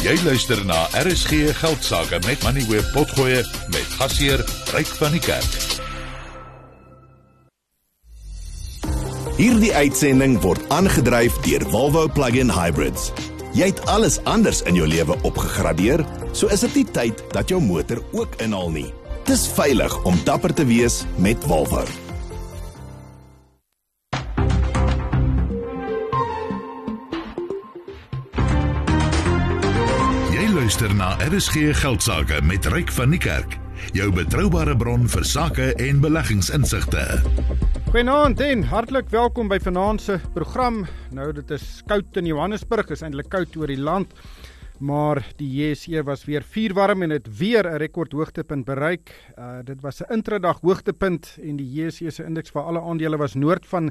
Jy luister na RSG Geldsaake met Money Web Potgoe met gasheer Ryk van die Kerk. Hierdie uitsending word aangedryf deur Volvo Plug-in Hybrids. Jy het alles anders in jou lewe opgegradeer, so is dit nie tyd dat jou motor ook inhaal nie. Dis veilig om dapper te wees met Volvo. Luister na RSG Geldsaake met Ryk van die Kerk, jou betroubare bron vir sake en beleggingsinsigte. Goeienaand en hartlik welkom by vanaand se program. Nou, dit is koud in Johannesburg, is eintlik koud oor die land, maar die JSE was weer vuurwarm en het weer 'n rekordhoogtepunt bereik. Dit was 'n intradag hoogtepunt en die JSE se indeks vir alle aandele was noord van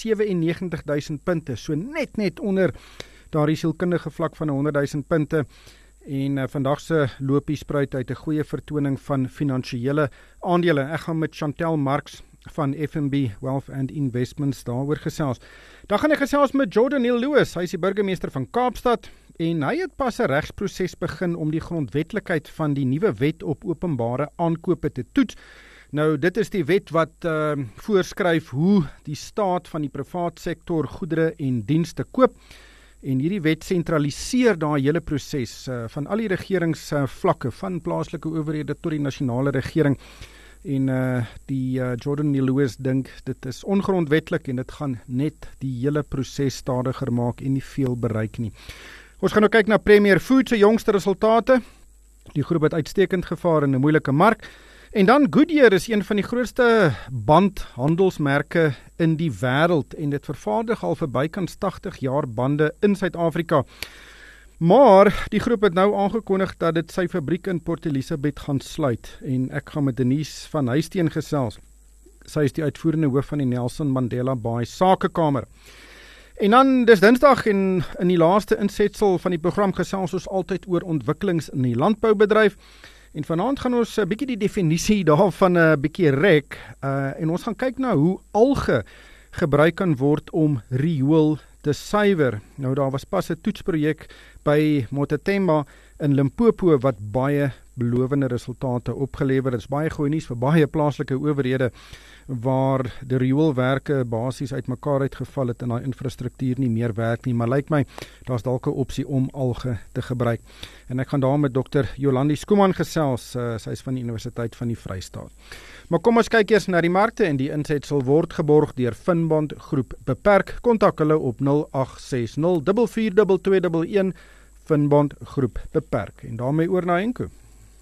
97.000 punte, so net onder daardie sielkundige vlak van 100.000 punte. En vandag se loopie spruit uit 'n goeie vertoning van finansiële aandele. Ek gaan met Chantel Marx van FNB Wealth and Investments daaroor gesels. Dan gaan ek gesels met Jordan Neil-Lewis, hy is die burgemeester van Kaapstad en hy het pas 'n regsproses begin om die grondwetlikheid van die nuwe wet op openbare aankope te toets. Nou, dit is die wet wat voorskryf hoe die staat van die privaat sektor goedere en dienste koop. En hierdie wet sentraliseer daai hele proses van al die regeringsvlakke, van plaaslike owerhede tot die nasionale regering. En die Jordan Neil-Lewis dink dit is ongrondwetlik en dit gaan net die hele proses stadiger maak en nie veel bereik nie. Ons gaan nou kyk na Premier Foods se jongste resultate. Die groep het uitstekend gevaar in 'n moeilike mark. En dan Goodyear is een van die grootste bandhandelsmerke in die wêreld en dit vervaardig al vir bykans 80 jaar bande in Suid-Afrika. Maar die groep het nou aangekondig dat dit sy fabriek in Port Elizabeth gaan sluit en ek gaan met Denise van Huisteen gesels. Sy is die uitvoerende hoof van die Nelson Mandela Bay Sakekamer. En dan dis Dinsdag en in die laaste insetsel van die program gesels ons altyd oor ontwikkelings in die landboubedryf. En vanaand gaan ons 'n bietjie die definisie daarvan 'n bietjie rek en ons gaan kyk na hoe alge gebruik kan word om riool te suiwer. Nou daar was pas 'n toetsprojek by Motatemba in Limpopo wat baie belovende resultate opgelewer het. Dit is baie goeie nuus vir baie plaaslike owerhede waar die rioolwerke basies uitmekaar uitgeval het en daai infrastruktuur nie meer werk nie, maar lyk my daar's dalk 'n opsie om alge te gebruik. En ek gaan daar met Dr. Jolandi Skuman gesels, sy is van die Universiteit van die Vrystaat. Maar kom ons kyk eers na die markte en die insetsel word geborg deur Finbond Groep Beperk. Kontak hulle op 0860 442211 Finbond Groep Beperk. En daarmee oor na Henko.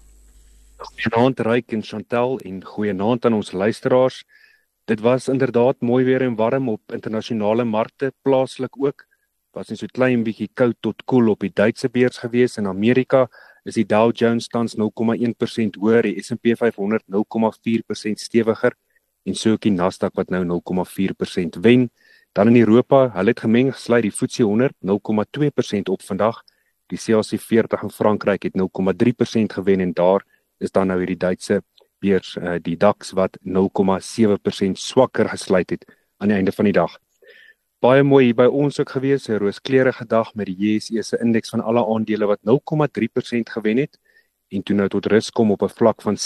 Goeienaand Ryk en Chantel en goeienaand aan ons luisteraars. Dit was inderdaad mooi weer en warm op internasionale markte, plaaslik ook. Was net so klein bietjie koud tot koel op die Duitse beurs gewees. In Amerika is die Dow Jones tans 0,1% hoër, die S&P 500 0,4% stewiger en so ook die Nasdaq wat nou 0,4% wen. Dan in Europa, hulle het gemeng gesluit, die FTSE 100 0,2% op vandag. Die CAC 40 in Frankryk het 0,3% gewen en daar is dan nou hierdie Duitse beurs, die DAX wat 0,7% swakker gesluit het aan die einde van die dag. Baie mooi hier by ons ook gewees, 'n rooskleurige dag met die JSE se indeks van alle aandele wat 0,3% gewen het en toe nou tot rus kom op 'n vlak van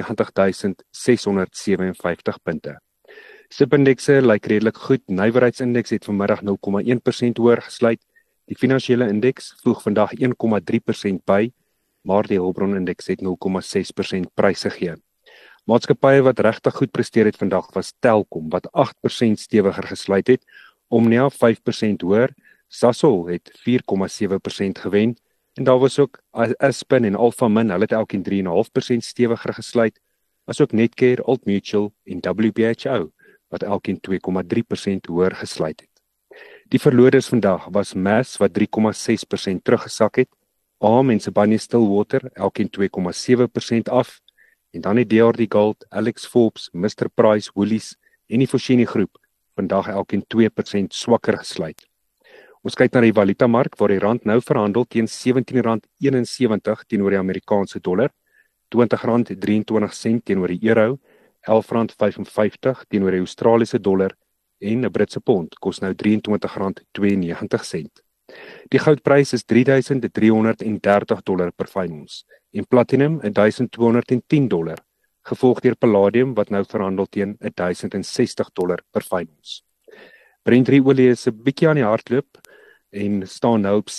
96.657 punte. SIP-indekse lyk redelik goed. Nywerheidsindeks het vanmiddag 0,1% hoër gesluit. Die finansiële indeks voeg vandag 1,3% by, maar die hulpbronindeks het 0,6% pryse gegee. Maatskappye wat regtig goed presteer het vandag was Telkom wat 8% stewiger gesluit het, Omnia 5% hoër, Sasol het 4,7% gewen en daar was ook Aspen en Alphamin, hulle het elkeen 3,5% stewiger gesluit, asook Netcare, Old Mutual en WBHO wat elkeen 2,3% hoër gesluit het. Die verloders vandag was Mass wat 3,6% teruggesak het, ARM en Sibanye-Stillwater elkeen 2,7% af en dan het DRD Gold, Alex Forbes, Mr Price, Woolies en die Foschini groep vandag elkeen 2% swakker gesluit. Ons kyk na die valutamark waar die rand nou verhandel teen R17.71 teenoor die Amerikaanse dollar, R20.23 teenoor die euro, R11.55 teenoor die Australiese dollar en 'n Britse pond kos nou R23.92. Die goudprys is $3,330 per fyn ons en platinum $1,210, gevolg deur palladium wat nou verhandel teen $1,060 per fyn ons. Brent olie is 'n bietjie aan die hardloop en staan nou op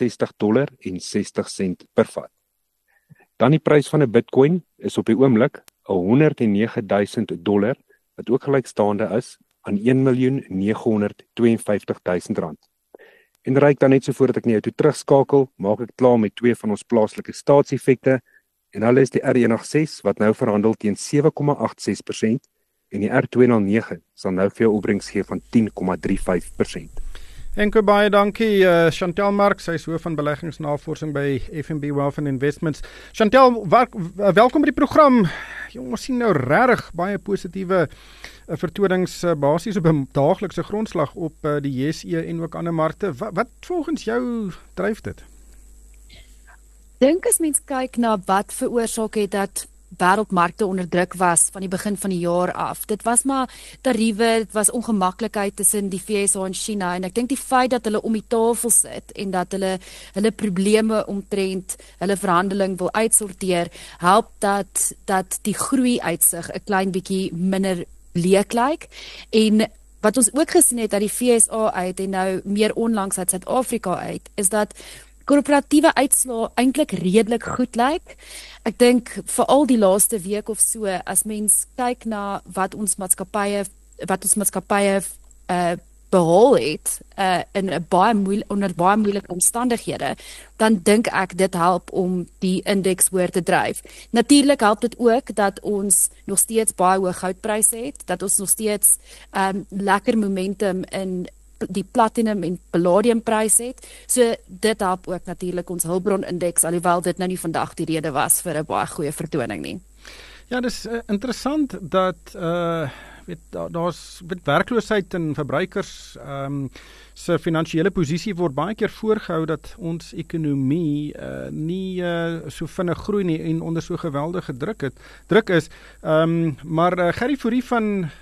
$67.60 per vat. Dan die prys van 'n Bitcoin is op die oomblik $109,000 wat ook gelykstaande is aan R1,952,000. En ryk dan net so voordat ek na jou toe terugskakel, maak ek klaar met twee van ons plaaslike staatseffekte en hulle is die R106 wat nou verhandel teen 7,86% en die R209 sal nou vir jou opbrengs gee van 10,35%. Enke baie dankie Chantel Mark, sy is hoof van beleggingsnavorsing by FNB Wealth and Investments. Chantel, welkom by die program. Ons sien nou regtig baie positiewe vertonings basies op 'n daaglikse grondslag op die JSE en ook ander markte. Wat volgens jou dryf dit? Dink as mens kyk na wat veroorsaak het dat wêreldmarkte onder druk was van die begin van die jaar af. Dit was maar tariewe, dit was ongemaklikheid tussen die VSA en China en ek dink die feit dat hulle om die tafel sit en dat hulle probleme omtrent hulle verhandeling wil uitsorteer, help dat die groei uitsig 'n klein bietjie minder leek lyk. En wat ons ook gesien het uit die VSA uit en nou meer onlangs uit Suid-Afrika uit, is dat korporatiewe uitslae eintlik redelik goed lyk. Ek dink veral die laaste week of so, as mens kyk na wat ons maatskappye behaal het onder baie moeilike omstandighede, dan dink ek dit help om die indeks hoër te dryf. Natuurlik help dit ook dat ons nog steeds baie hoë goudpryse het, dat ons nog steeds lekker momentum in die platinum en palladium prys het. So dit help ook natuurlik ons hulpbron indeks, alhoewel dit nou nie vandag die rede was vir 'n baie goeie vertoning nie. Ja, dis interessant dat daar's met werkloosheid en verbruikers se finansiële posisie word baie keer voorgehou dat ons ekonomie nie so vinnig groei nie en onder so geweldige druk is. Maar Gerry Fourie van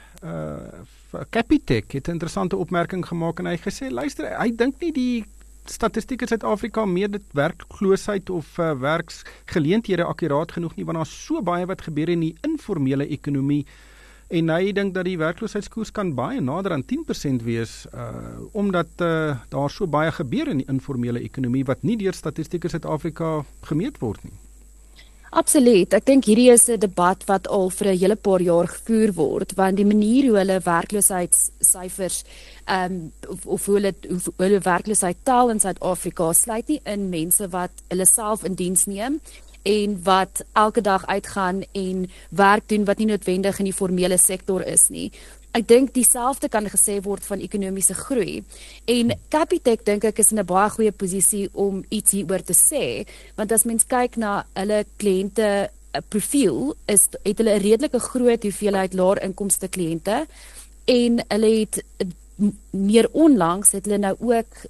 Capitec het 'n interessante opmerking gemaak en hy gesê, luister, hy dink nie die statistiek in Suid-Afrika meer dit werkloosheid of werksgeleenthede akkuraat genoeg nie, want daar's so baie wat gebeur in die informele ekonomie en hy dink dat die werkloosheidskoers kan baie nader aan 10% wees, omdat daar so baie gebeur in die informele ekonomie wat nie deur statistiek in Suid-Afrika gemeet word nie. Absoluut. Ek dink hierdie is 'n debat wat al vir 'n hele paar jaar gevoer word, want die manier hoe hulle werkloosheidssyfers of hoe hulle werkloosheid tel in Suid-Afrika sluit nie in mense wat hulle self in diens neem en wat elke dag uitgaan en werk doen wat nie noodwendig in die formele sektor is nie. Ek dink dieselfde kan gesê word van ekonomiese groei. En Capitec dink ek is in 'n baie goeie posisie om iets hieroor te sê, want as mens kyk na hulle kliënte profiel, het hulle 'n redelike groot hoeveelheid laer inkomste kliënte en hulle het meer onlangs het hulle nou ook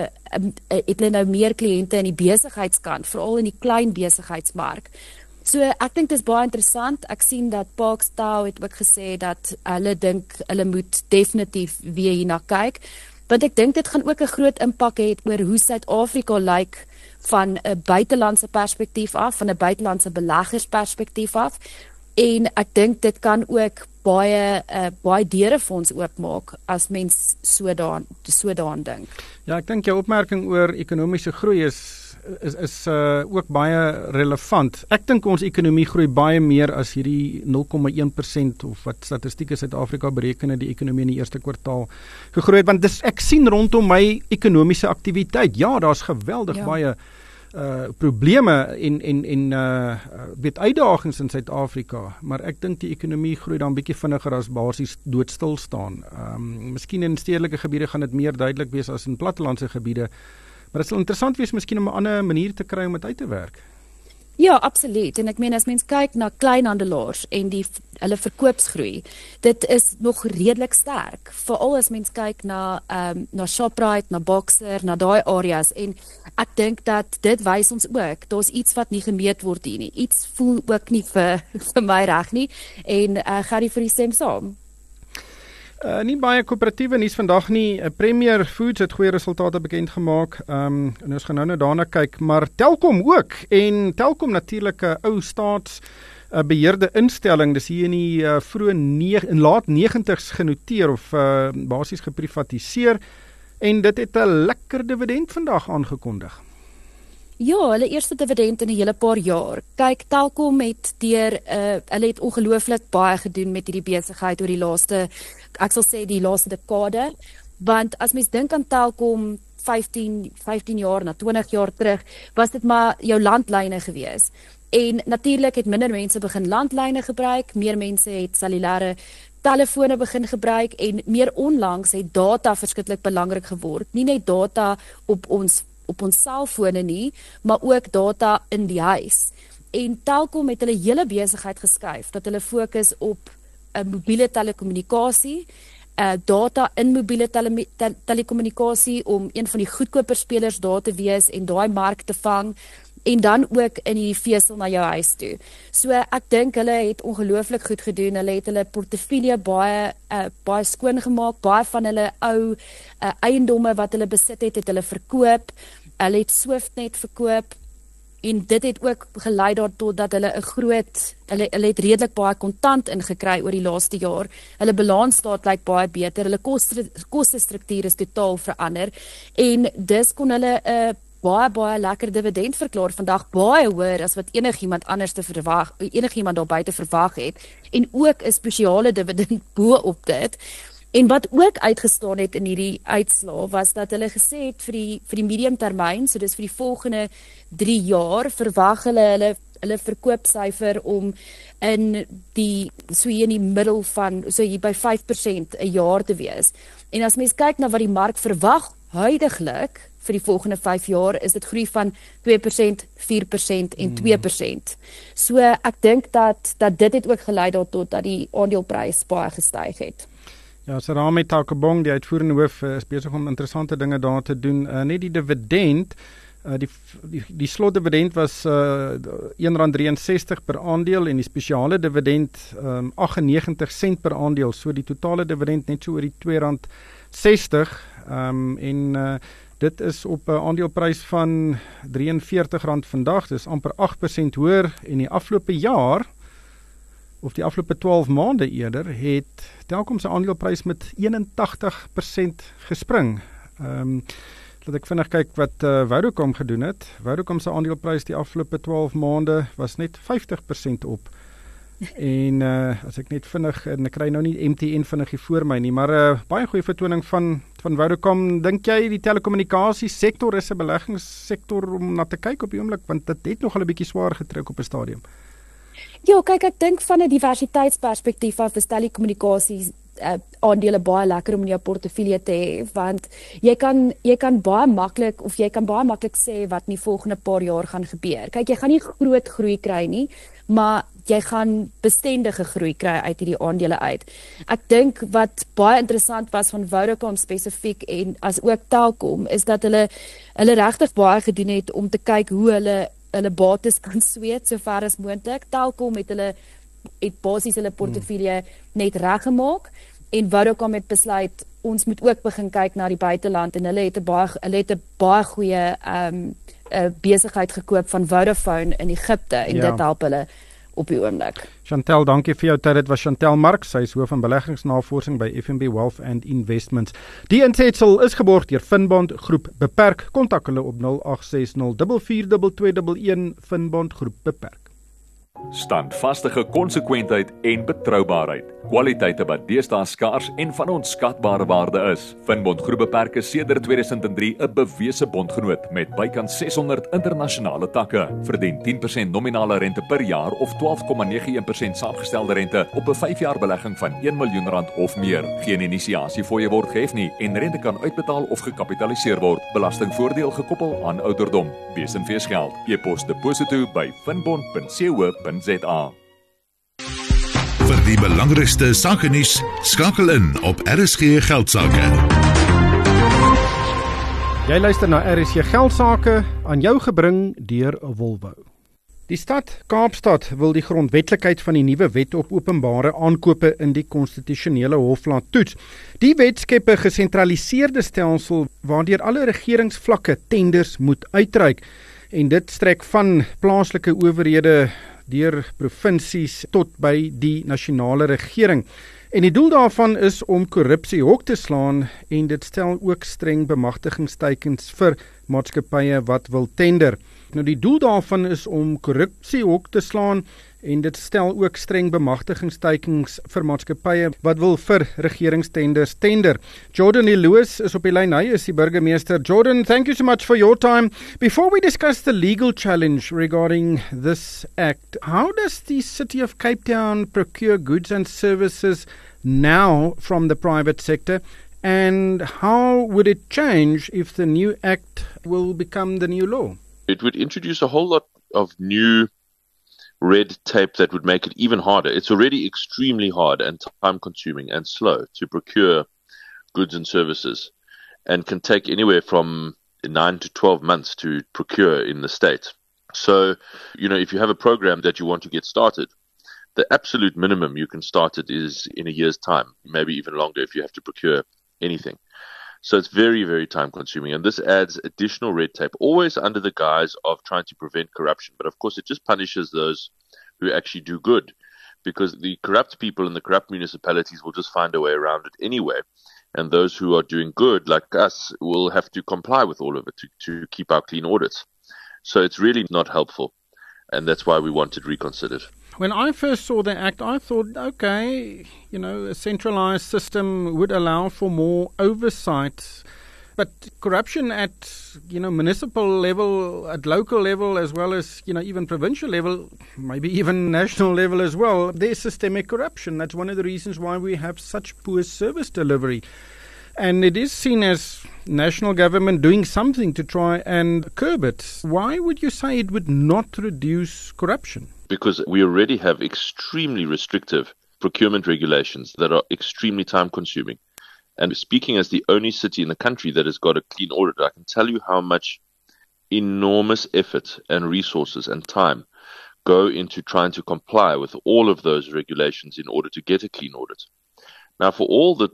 meer kliënte in die besigheidskant, veral in die klein besigheidsmark. So ek dink dit is baie interessant. Ek sien dat Parks Tau het ook gesê dat hulle dink hulle moet definitief weer hierna kyk, want ek dink dit gaan ook 'n groot impak hê oor hoe Suid-Afrika lyk van 'n buitelandse perspektief af, van 'n buitelandse beleggersperspektief af. En ek dink dit kan ook baie deure vir ons oopmaak as mens so daaraan dink. Ja, ek dink jou opmerking oor ekonomiese groei is ook baie relevant. Ek dink ons ekonomie groei baie meer as hierdie 0,1% of wat statistiek in Suid-Afrika bereken het die ekonomie in die eerste kwartaal gegroei het, want ek sien rondom my ekonomiese aktiwiteit. Ja, daar's geweldig baie probleme en uitdagings in Suid-Afrika, maar ek dink die ekonomie groei dan bietjie vinniger as basies doodstil staan. Miskien in stedelike gebiede gaan dit meer duidelik wees as in plattelandse gebiede, maar dit sal interessant wees miskien om 'n ander manier te kry om dit uit te werk. Ja, absoluut. En ek meen as mens kyk na kleinhandelaars en hulle verkoopsgroei, dit is nog redelik sterk. Veral as mens kyk na Shoprite, na Boxer, na daai areas, en ek dink dat dit wys ons ook, daar's iets wat nie gemeet word hier nie. Iets voel ook nie vir my reg nie. En Gerry vir die stem saam. Nie baie koöperatiewe nuus vandag nie. Premier Foods het goeie resultate bekend gemaak. En ons gaan nou daarna kyk, maar Telkom ook. En Telkom natuurlik 'n ou staats beheerde instelling, dis hier in die in laat 90s genoteer of basies geprivatiseer. En dit het 'n lekker dividend vandag aangekondig. Ja, hulle eerste dividend in 'n hele paar jaar. Kyk, Telkom het hulle het ongelooflik baie gedoen met hierdie besigheid oor die laaste, ek sal sê die laaste dekade, want as mens dink aan Telkom 15 jaar na 20 jaar terug, was dit maar jou landlyne gewees. En natuurlik het minder mense begin landlyne gebruik, meer mense het cellulêre telefone begin gebruik en meer onlangs het data verskriklik belangrik geword. Nie net data op ons selfone nie, maar ook data in die huis. En Telkom het hulle hele besigheid geskuif dat hulle fokus op mobiele telekommunikasie, data in mobiele telekommunikasie om een van die goedkoper spelers daar te wees en daai mark te vang, en dan ook in die vesel na jou huis toe. So ek dink hulle het ongelooflik goed gedoen. Hulle het hulle portefeulje baie skoon gemaak. Baie van hulle ou eiendomme wat hulle besit het hulle verkoop. Hulle het Swiftnet verkoop en dit het ook gelei daartoe dat hulle hulle het redelik baie kontant ingekry oor die laaste jaar. Hulle balansstaat lyk baie beter. Hulle kostestruktuur is totaal verander en dis kon hulle baie lekker dividend verklaar vandag, baie hoër as wat enigiemand daar buite verwag het, en ook 'n spesiale dividend bo op dit. En wat ook uitgestaan het in hierdie uitslaa was dat hulle gesê het vir die mediumtermyn, so dis vir die volgende 3 jaar, verwag hulle verkoopsyfer om in die middel van so hier by 5% 'n jaar te wees. En as mens kyk na wat die mark verwag huidiglik vir die volgende 5 jaar, is dit groei van 2%, 4% en 2%. So ek dink dat dit het ook gelei daartot dat die aandeleprys baie gestyg het. Ja, Serame Taukobong, die uitvoerende hoof, is besig om interessante dinge daar te doen. Net die dividend, die slotdividend was R1.63 per aandeel en die spesiale dividend 98 sent per aandeel. So die totale dividend net so oor die R2.60 dit is op 'n aandeleprys van R43 vandag, dis amper 8% hoër en die afgelope jaar of die afgelope 12 maande eerder het Telkom se aandeleprys met 81% gespring. Laat ek vinnig kyk wat Vodacom gedoen het. Vodacom se aandeleprys die afgelope 12 maande was net 50% op. En as ek net vinnig, en ek kry nou nie MTN vinnig hier voor my nie, maar baie goeie vertoning van Vodacom. Dink jy die telekommunikasie sektor is 'n beleggingssektor om na te kyk op die oomblik, want dit het nog al 'n bietjie swaar gedruk op 'n stadium? Ja, kyk, ek dink van 'n diversiteitsperspektief af is telekommunikasie aandele baie lekker om in jou portefeulje te hê, want jy kan baie maklik sê wat in die volgende paar jaar gaan gebeur. Kyk, jy gaan nie groot groei kry nie, maar jy gaan bestendige groei kry uit hierdie aandele uit. Ek dink wat baie interessant was van Vodacom spesifiek en as ook Telkom, is dat hulle regtig baie gedoen het om te kyk hoe hulle bates kan sweet so ver as moontlik. Telkom het basies hulle portefeulje net reggemaak en Vodacom het besluit ons moet ook begin kyk na die buiteland en hulle het 'n baie goeie besigheid gekoop van Vodafone in Egipte en dit help hulle op die oomblik. Chantel, dankie vir jou tyd. Dit was Chantel Marx, sy is hoof van beleggingsnavorsing by FNB Wealth and Investments. Die insetsel is geborg deur Finbond Groep Beperk. Kontak hulle op 0860 442211 Finbond Groep Beperk. Standvastige konsekwentheid en betroubaarheid. Kwaliteite wat deesdae skaars en van onskatbare waarde is. Finbond Groep Beperk is sedert 2003 'n bewese bondgenoot met bykans 600 internasionale takke. Verdien 10% nominale rente per jaar of 12,91% saamgestelde rente op 'n 5-jaar belegging van R1 miljoen of meer. Geen inisiasie fooie word gehef nie en rente kan uitbetaal of gekapitaliseer word. Belastingvoordeel gekoppel aan ouderdom. Wees en wees geld. E-pos deposito by finbond.co.za. Vir die belangrikste sakenuus, skakel in op RSG Geldsaake. Jy luister na RSG Geldsaake, aan jou gebring deur Volvo. Die stad Kaapstad wil die grondwetlikheid van die nuwe wet op openbare aankope in die konstitusionele hof laat toets. Die wet skep 'n gesentraliseerde stelsel waardeur alle regeringsvlakke tenders moet uitreik en dit strek van plaaslike owerhede deur provinsies tot by die nasionale regering. En die doel daarvan is om korrupsie hok te slaan en dit stel ook streng bemagtigingsteikens vir maatskappye wat wil tender. Nou die doel daarvan is om korrupsie hok te slaan en dit stel ook streng bemagtigingsteikens vir maatskappye wat wil vir regeringstenders tender. Jordan Lewis is op die lyn, hy is die burgemeester. Jordan, thank you so much for your time. Before we discuss the legal challenge regarding this act, how does the City of Cape Town procure goods and services now from the private sector? And how would it change if the new act will become the new law? It would introduce a whole lot of new red tape that would make it even harder. It's already extremely hard and time-consuming and slow to procure goods and services and can take anywhere from 9 to 12 months to procure in the state. So, if you have a program that you want to get started, the absolute minimum you can start it is in a year's time, maybe even longer if you have to procure anything. So it's very, very time consuming. And this adds additional red tape, always under the guise of trying to prevent corruption. But of course, it just punishes those who actually do good, because the corrupt people in the corrupt municipalities will just find a way around it anyway. And those who are doing good, like us, will have to comply with all of it to keep our clean audits. So it's really not helpful. And that's why we want it reconsidered. When I first saw the act, I thought, okay, a centralized system would allow for more oversight. But corruption at, municipal level, at local level, as well as, even provincial level, maybe even national level as well, there's systemic corruption. That's one of the reasons why we have such poor service delivery. And it is seen as national government doing something to try and curb it. Why would you say it would not reduce corruption? Because we already have extremely restrictive procurement regulations that are extremely time-consuming. And speaking as the only city in the country that has got a clean audit, I can tell you how much enormous effort and resources and time go into trying to comply with all of those regulations in order to get a clean audit. Now, for all the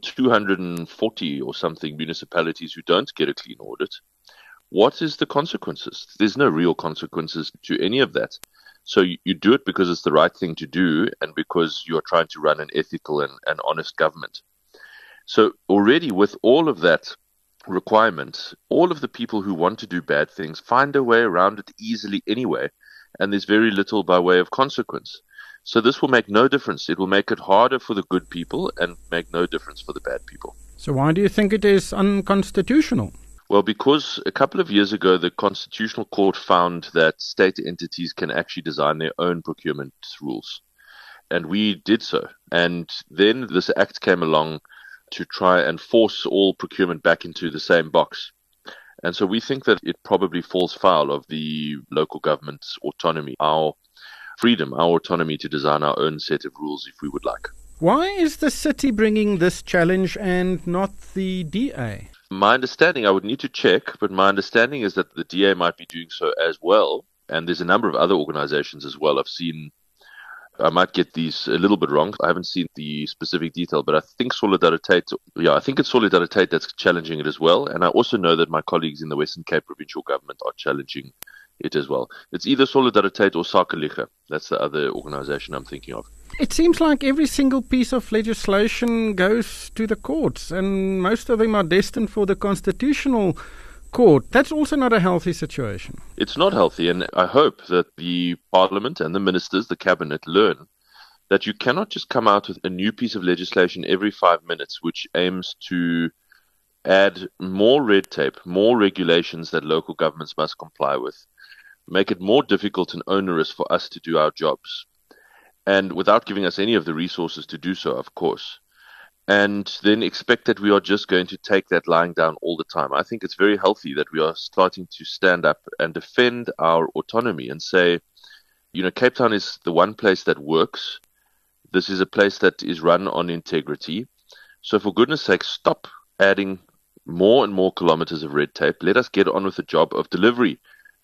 240 or something municipalities who don't get a clean audit, what is the consequences? There's no real consequences to any of that. So you do it because it's the right thing to do and because you're trying to run an ethical and honest government. So already with all of that requirement, all of the people who want to do bad things find a way around it easily anyway, and there's very little by way of consequence. So this will make no difference. It will make it harder for the good people and make no difference for the bad people. So why do you think it is unconstitutional? Well, because a couple of years ago, the Constitutional Court found that state entities can actually design their own procurement rules. And we did so. And then this act came along to try and force all procurement back into the same box. And so we think that it probably falls foul of the local government's autonomy, our freedom, our autonomy to design our own set of rules if we would like. Why is the city bringing this challenge and not the DA? My understanding, I would need to check, but my understanding is that the DA might be doing so as well. And there's a number of other organizations as well. I might get these a little bit wrong. I haven't seen the specific detail, but I think it's Solidariteit that's challenging it as well. And I also know that my colleagues in the Western Cape Provincial Government are challenging it as well. It's either Solidariteit or Sakelige. That's the other organization I'm thinking of. It seems like every single piece of legislation goes to the courts, and most of them are destined for the Constitutional Court. That's also not a healthy situation. It's not healthy, and I hope that the Parliament and the ministers, the Cabinet, learn that you cannot just come out with a new piece of legislation every 5 minutes which aims to add more red tape, more regulations that local governments must comply with, make it more difficult and onerous for us to do our jobs, and without giving us any of the resources to do so, of course, and then expect that we are just going to take that lying down all the time. I think it's very healthy that we are starting to stand up and defend our autonomy and say, Cape Town is the one place that works. This is a place that is run on integrity. So for goodness sake, stop adding more and more kilometers of red tape. Let us get on with the job of delivery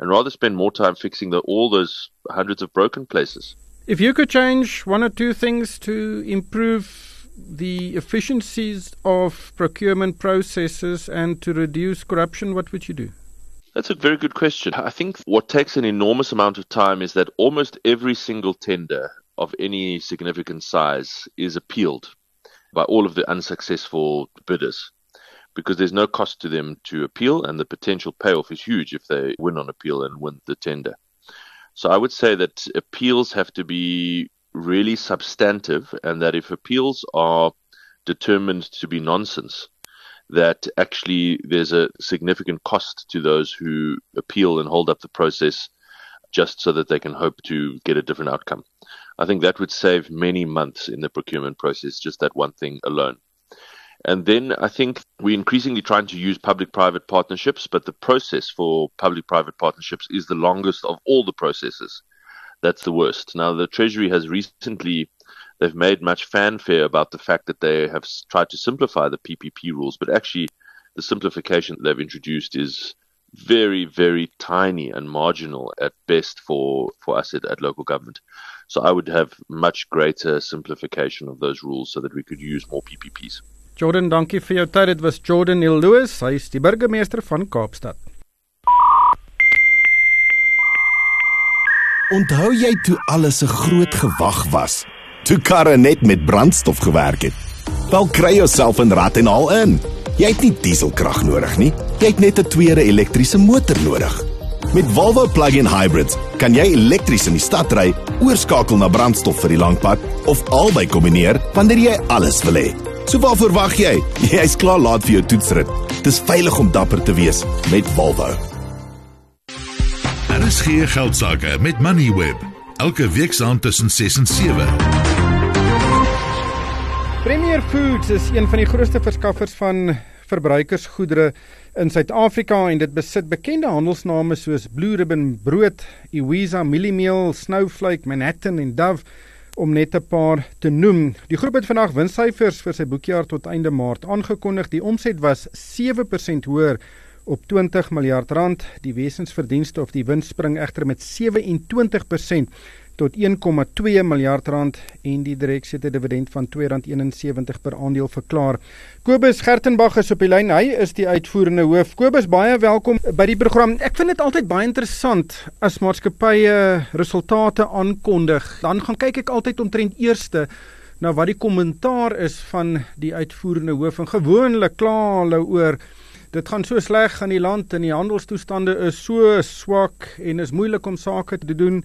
and rather spend more time fixing all those hundreds of broken places. If you could change one or two things to improve the efficiencies of procurement processes and to reduce corruption, what would you do? That's a very good question. I think what takes an enormous amount of time is that almost every single tender of any significant size is appealed by all of the unsuccessful bidders, because there's no cost to them to appeal, and the potential payoff is huge if they win on appeal and win the tender. So I would say that appeals have to be really substantive, and that if appeals are determined to be nonsense, that actually there's a significant cost to those who appeal and hold up the process just so that they can hope to get a different outcome. I think that would save many months in the procurement process, just that one thing alone. And then I think we're increasingly trying to use public-private partnerships, but the process for public-private partnerships is the longest of all the processes. That's the worst. Now, the Treasury has recently, they've made much fanfare about the fact that they have tried to simplify the PPP rules, but actually the simplification they've introduced is very, very tiny and marginal at best for us at local government. So I would have much greater simplification of those rules so that we could use more PPPs. Jordan, dankie vir jou tyd. Dit was Jordan Neil Lewis, hy is die burgemeester van Kaapstad. Onthou jy toe alles 'n groot gewag was? Toe karre net met brandstof gewerk het? Wel, kry jouself in rat en haal in. Jy het nie dieselkrag nodig nie. Jy het net 'n tweede elektriese motor nodig. Met Volvo Plug-in Hybrids kan jy elektries in die stad ry, oorskakel na brandstof vir die langpad of albei kombineer wanneer jy alles wil hê. So waarvoor wag jy? Jy's klaar laat vir jou toetsrit. Dis veilig om dapper te wees met Volvo. RSG Geldsaake met Moneyweb. Elke week saand tussen 6 en 7. Premier Foods is een van die grootste verskaffers van verbruikersgoedere in Suid-Afrika en dit besit bekende handelsname soos Blue Ribbon Brood, Iwiza, Mieliemeel, Snowflake, Manhattan en Dove, om net 'n paar te noem. Die groep het vandag winssyfers vir sy boekjaar tot einde Maart aangekondig. Die omset was 7% hoër op 20 miljard rand. Die wesensverdienste of die wins spring egter met 27% tot 1,2 miljard rand en die direksie het 'n dividend van R2.71 per aandeel verklaar. Kobus Gertenbach is op die lyn. Hy is die uitvoerende hoof. Kobus, baie welkom by die program. Ek vind dit altyd baie interessant as maatskappye resultate aankondig. Dan gaan kyk ek altyd omtrent eerste na wat die kommentaar is van die uitvoerende hoof. En gewoonlik kla hulle oor dit gaan so sleg in die land en die handelstoestande is so swak en is moeilik om sake te doen.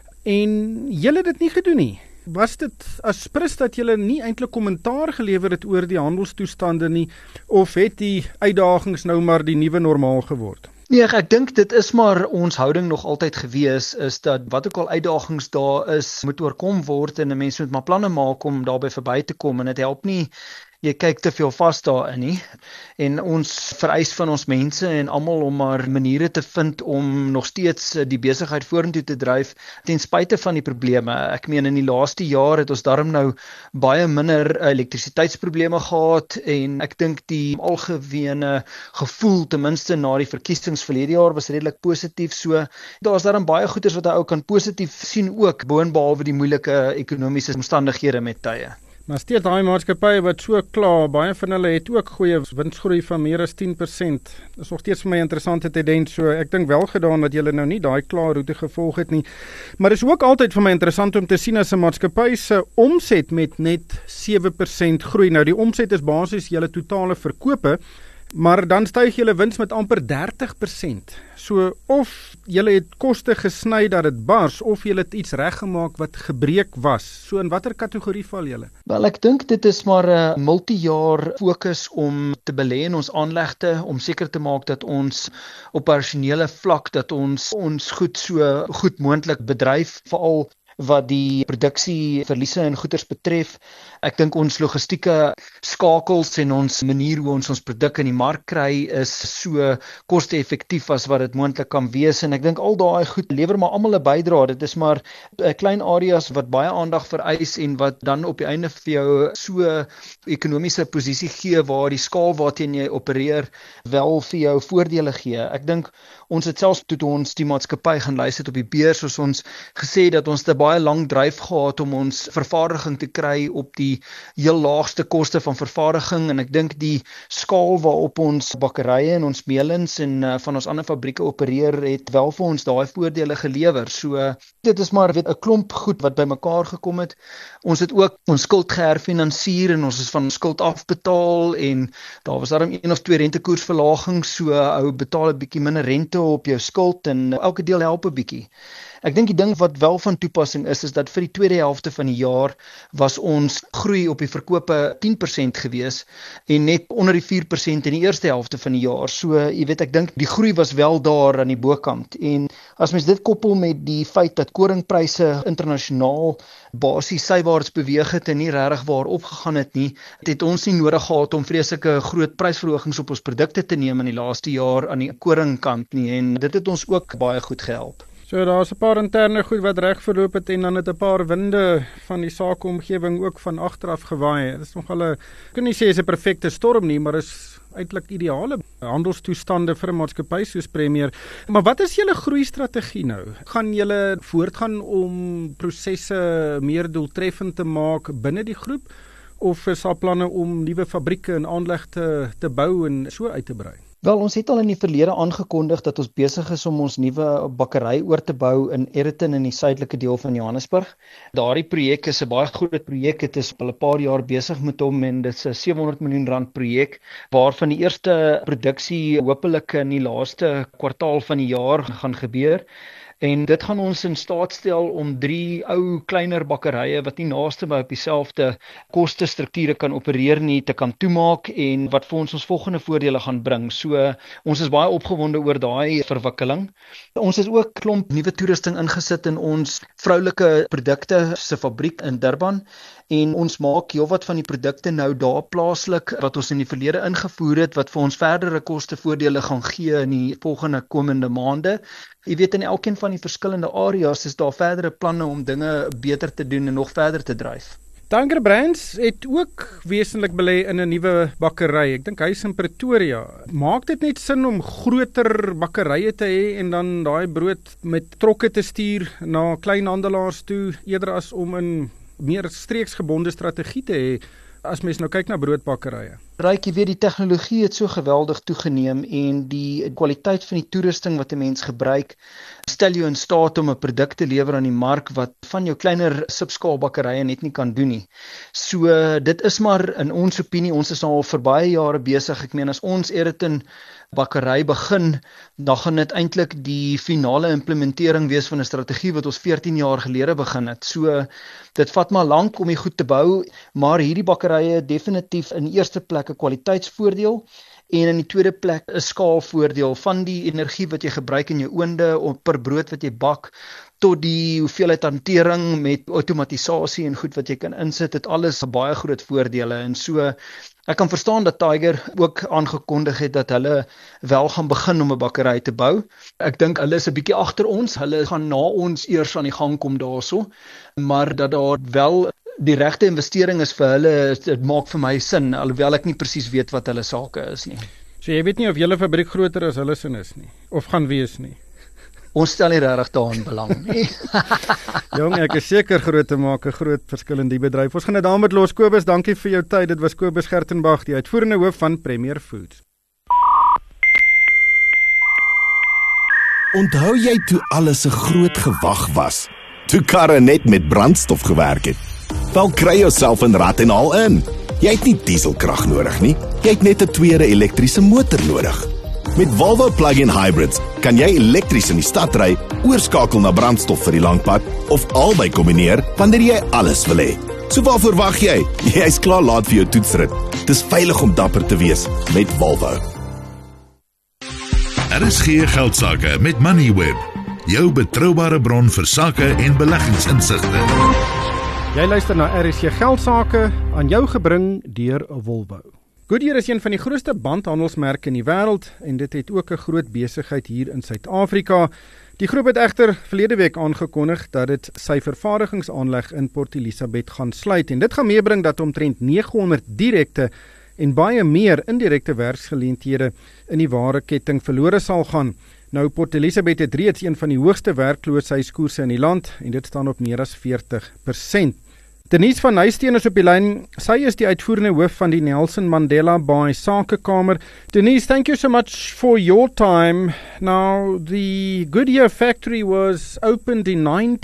En julle het dit nie gedoen nie. Was dit as prins dat julle nie eintlik kommentaar gelewer het oor die handelstoestande nie, of het die uitdagings nou maar die nuwe normaal geword? Nee, ek dink dit is maar ons houding nog altyd gewees, is dat wat ook al uitdagings daar is, moet oorkom word en 'n mens moet maar planne maak om daarby verby te kom en dit help nie jy kyk te veel vas daarin nie. En ons vereis van ons mense en almal om maar maniere te vind om nog steeds die besigheid vorentoe te dryf ten spyte van die probleme. Ek meen in die laaste jaar het ons darm nou baie minder elektrisiteitsprobleme gehad en ek dink die algemene gevoel ten minste na die verkiesings verlede jaar was redelik positief. So daar's darm baie goeders wat 'n ou kan positief sien ook boonbehalwe die moeilike ekonomiese omstandighede met tye. Maar steeds daai maatskappye wat so klaar, baie van hulle het ook goeie winsgroei van meer as 10%. Dit is nog steeds vir my 'n interessante tendens, so ek dink wel gedaan dat julle nou nie daai klaar roete gevolg het nie. Maar is ook altyd vir my interessant om te sien as 'n maatskappy se omset met net 7% groei. Nou die omset is basies julle totale verkope, maar dan styg julle wins met amper 30%. So of julle het koste gesny dat dit bars, of julle het iets reggemaak wat gebreek was. So in watter kategorie val julle? Wel, ek dink dit is maar 'n multi-jaar fokus om te belê in ons aanlegte, om seker te maak dat ons operasionele vlak, dat ons goed so goed moontlik bedryf, veral wat die produksieverliese en goederes betref. Ek dink ons logistieke skakels en ons manier hoe ons produk in die mark kry is so koste-effektief as wat dit moontlik kan wees, en ek dink al daai goed lewer maar almal 'n bydrae. Dit is maar klein areas wat baie aandag vereis en wat dan op die einde vir jou so ekonomiese posisie gee waar die skaal waarteen jy opereer wel vir jou voordele gee. Ek dink ons het selfs toe ons die maatskappy gaan lys het op die beurs, soos ons gesê dat ons 'n baie lang dryf gehad om ons vervaardiging te kry op die heel laagste koste van vervaardiging, en ek dink die skaal waarop ons bakkerye en ons meelens en van ons ander fabrieke opereer het wel vir ons daai voordele gelewer. So dit is maar 'n klomp goed wat bymekaar gekom het. Ons het ook ons skuld geherfinansier en ons is van skuld afbetaal, en daar was daarom 1 of 2 rentekoersverlagings, so ou betaal 'n bietjie minder rente op jou skuld en elke deel help 'n bietjie. Ek dink die ding wat wel van toepassing is dat vir die tweede helfte van die jaar was ons groei op die verkope 10% gewees en net onder die 4% in die eerste helfte van die jaar. So, jy weet, ek dink die groei was wel daar aan die bokant. En as mens dit koppel met die feit dat koringpryse internasionaal basies sywaarts beweeg het en nie regtig waar opgegaan het nie, het ons nie nodig gehad om vreeslike groot prysverhogings op ons produkte te neem in die laaste jaar aan die koringkant nie, en dit het ons ook baie goed gehelp. So daar's 'n paar interne goed wat reg verloop het en dan het 'n paar winde van die sakeomgewing ook van agteraf gewaai. Dit is nogal 'n, ek kan nie sê is 'n perfekte storm nie, maar is eintlik ideale handelstoestande vir 'n maatskappy soos Premier. Maar wat is julle groeistrategie nou? Gaan julle voortgaan om prosesse meer doeltreffend te maak binne die groep, of is daar planne om nuwe fabrieke in aanleg te bou en so uit te brei? Wel, ons het al in die verlede aangekondig dat ons besig is om ons nuwe bakkery oor te bou in Eriton in die suidelike deel van Johannesburg. Daardie projek is 'n baie groot projek. Dit is al 'n paar jaar besig met hom en dit is 'n 700 miljoen rand projek waarvan die eerste produksie hopelik in die laaste kwartaal van die jaar gaan gebeur. En dit gaan ons in staat stel om 3 ou kleiner bakkerye wat nie naaste by op dieselfde kostestrukture kan opereer nie, te kan toemaak en wat vir ons volgende voordele gaan bring. So ons is baie opgewonde oor daai verwikkeling. Ons het ook klomp nuwe toerusting ingesit in ons vroulike produkte se fabriek in Durban. En ons maak heelwat van die produkte nou daar plaaslik wat ons in die verlede ingevoer het, wat vir ons verdere kostevoordele gaan gee in die volgende komende maande. Jy weet, in elkeen van die verskillende areas is daar verdere planne om dinge beter te doen en nog verder te dryf. Tanger Brands het ook wesentlik belê in 'n nuwe bakkery. Ek dink hy is in Pretoria. Maak dit net sin om groter bakkerye te hê en dan daai brood met trokke te stuur na kleinhandelaars toe, eerder as om 'n meer streeksgebonde strategie te hê as mens nou kyk na broodbakkerye? Ryk, jy weet, die tegnologie het so geweldig toegeneem en die kwaliteit van die toerusting wat 'n mens gebruik, stel jou in staat om 'n produk te lewer aan die mark wat van jou kleiner subskaalbakkerye net nie kan doen nie. So dit is maar in ons opinie, ons is al vir baie jare besig. Ek meen, as ons Eriton bakkery begin, dan gaan dit eintlik die finale implementering wees van 'n strategie wat ons 14 jaar gelede begin het. So dit vat maar lank om die goed te bou, maar hierdie bakkerye definitief in die eerste plek 'n kwaliteitsvoordeel en in die tweede plek 'n skaalvoordeel van die energie wat jy gebruik in jou oonde per brood wat jy bak tot die hoeveelheid hantering met outomatisasie en goed wat jy kan insit, het alles baie groot voordele. En so ek kan verstaan dat Tiger ook aangekondig het dat hulle wel gaan begin om 'n bakkery te bou. Ek dink hulle is 'n bietjie agter ons. Hulle gaan na ons eers aan die gang kom daarso, maar dat daar wel die regte investering is vir hulle, dit maak vir my sin, alhoewel ek nie presies weet wat hulle sake is nie. So jy weet nie of julle fabriek groter as hulle sin is nie, of gaan wees nie? Ons stel nie regtig daarin belang nie. Jong, ek is seker groot te maak 'n groot verskil in die bedryf. Ons gaan dit daarmee los. Kobus, dankie vir jou tyd. Dit was Kobus Gertenbach, die uitvoerende hoof van Premier Foods. Onthou jy toe alles 'n groot gewag was? Toe karre net met brandstof gewerk het? Wel, kry jouself in rad en al in. Jy het nie dieselkrag nodig nie. Jy het net 'n tweede elektriese motor nodig. Met Volvo Plug-in Hybrids kan jy elektries in die stad ry, oorskakel na brandstof vir die langpad of albei kombineer wanneer jy alles wil hê. So waarvoor wag jy? Jy's klaar laat vir jou toetsrit. Dis veilig om dapper te wees met Volvo. RSG Geldsaake met Moneyweb. jou betroubare bron vir sake en beleggingsinsigte. Jy luister na RSG Geldsaake, aan jou gebring deur Volvo. Goodyear is een van die grootste bandhandelsmerke in die wêreld en dit het ook 'n groot besigheid hier in Suid-Afrika. Die groep het egter verlede week aangekondig dat dit sy vervaardigingsaanleg in Port Elizabeth gaan sluit en dit gaan meebring dat omtrent 900 direkte en baie meer indirekte werksgeleenthede in die wareketting verlore sal gaan. Nou Port Elizabeth het reeds een van die hoogste werkloosheidskoerse in die land en dit staan op meer as 40%. Denise van Huisteen is op die lyn. Sy is die uitvoerende hoof van die Nelson Mandela Bay Sakekamer. Denise, thank you so much for your time. Now, the Goodyear factory was opened in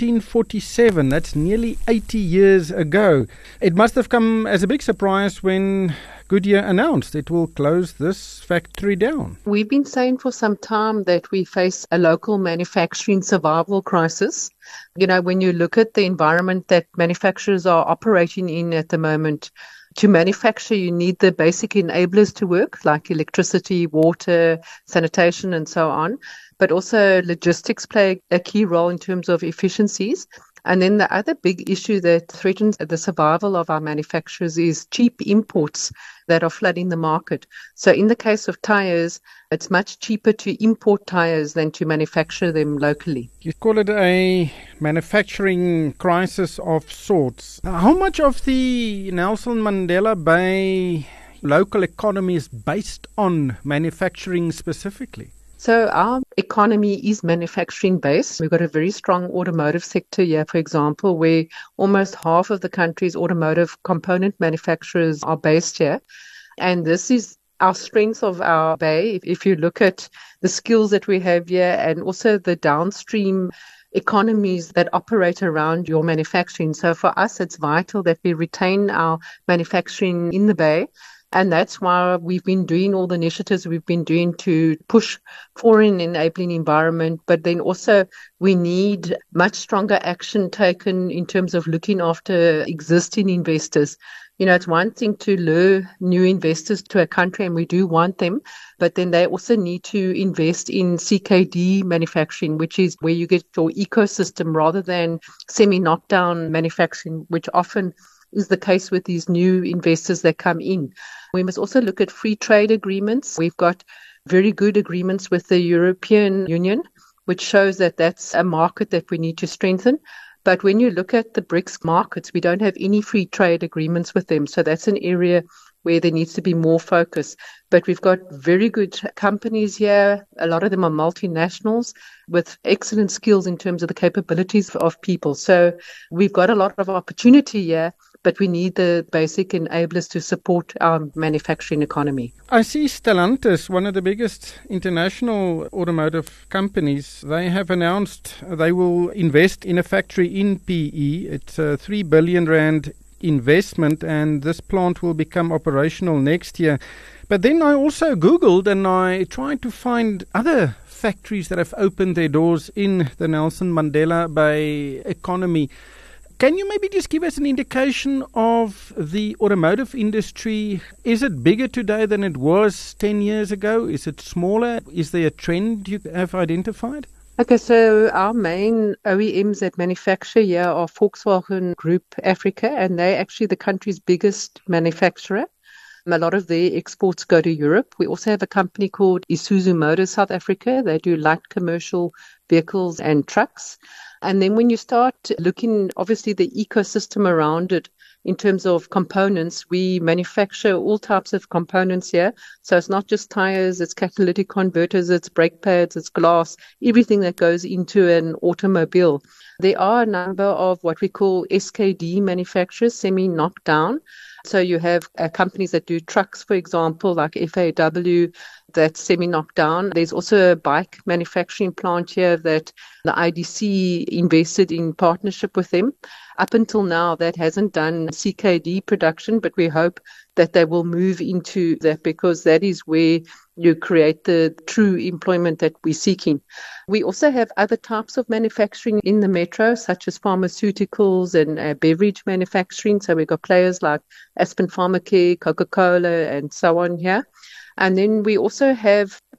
1947. That's nearly 80 years ago. It must have come as a big surprise when Goodyear announced it will close this factory down. We've been saying for some time that we face a local manufacturing survival crisis. You know, when you look at the environment that manufacturers are operating in at the moment, to manufacture, you need the basic enablers to work, like electricity, water, sanitation, and so on. But also logistics play a key role in terms of efficiencies. And then the other big issue that threatens the survival of our manufacturers is cheap imports that are flooding the market. So in the case of tires, it's much cheaper to import tires than to manufacture them locally. You call it a manufacturing crisis of sorts. How much of the Nelson Mandela Bay local economy is based on manufacturing specifically? So our economy is manufacturing based. We've got a very strong automotive sector here, for example, where almost half of the country's automotive component manufacturers are based here. And this is our strength of our bay. If you look at the skills that we have here and also the downstream economies that operate around your manufacturing. So for us, it's vital that we retain our manufacturing in the bay. And that's why we've been doing all the initiatives we've been doing to push for an enabling environment. But then also we need much stronger action taken in terms of looking after existing investors. You know, it's one thing to lure new investors to a country, and we do want them, but then they also need to invest in CKD manufacturing, which is where you get your ecosystem rather than semi-knockdown manufacturing, which often is the case with these new investors that come in. We must also look at free trade agreements. We've got very good agreements with the European Union, which shows that that's a market that we need to strengthen. But when you look at the BRICS markets, we don't have any free trade agreements with them. So that's an area where there needs to be more focus. But we've got very good companies here. A lot of them are multinationals with excellent skills in terms of the capabilities of people. So we've got a lot of opportunity here, but we need the basic enablers to support our manufacturing economy. I see Stellantis, one of the biggest international automotive companies, they have announced they will invest in a factory in PE. It's a 3 billion rand investment, and this plant will become operational next year. But then I also Googled and I tried to find other factories that have opened their doors in the Nelson Mandela Bay economy. Can you maybe just give us an indication of the automotive industry? Is it bigger today than it was 10 years ago? Is it smaller? Is there a trend you have identified? Okay, so our main OEMs that manufacture here are Volkswagen Group Africa, and they're actually the country's biggest manufacturer. A lot of their exports go to Europe. We also have a company called Isuzu Motors South Africa. They do light commercial vehicles and trucks. And then when you start looking, obviously, the ecosystem around it in terms of components, we manufacture all types of components here. So it's not just tires, it's catalytic converters, it's brake pads, it's glass, everything that goes into an automobile. There are a number of what we call SKD manufacturers, semi-knockdown. So you have companies that do trucks, for example, like FAW, that's semi-knockdown. There's also a bike manufacturing plant here that the IDC invested in partnership with them. Up until now, that hasn't done CKD production, but we hope that they will move into that because that is where you create the true employment that we're seeking. We also have other types of manufacturing in the metro, such as pharmaceuticals and beverage manufacturing. So we've got players like Aspen Pharmacare, Coca-Cola, and so on here. And then we also have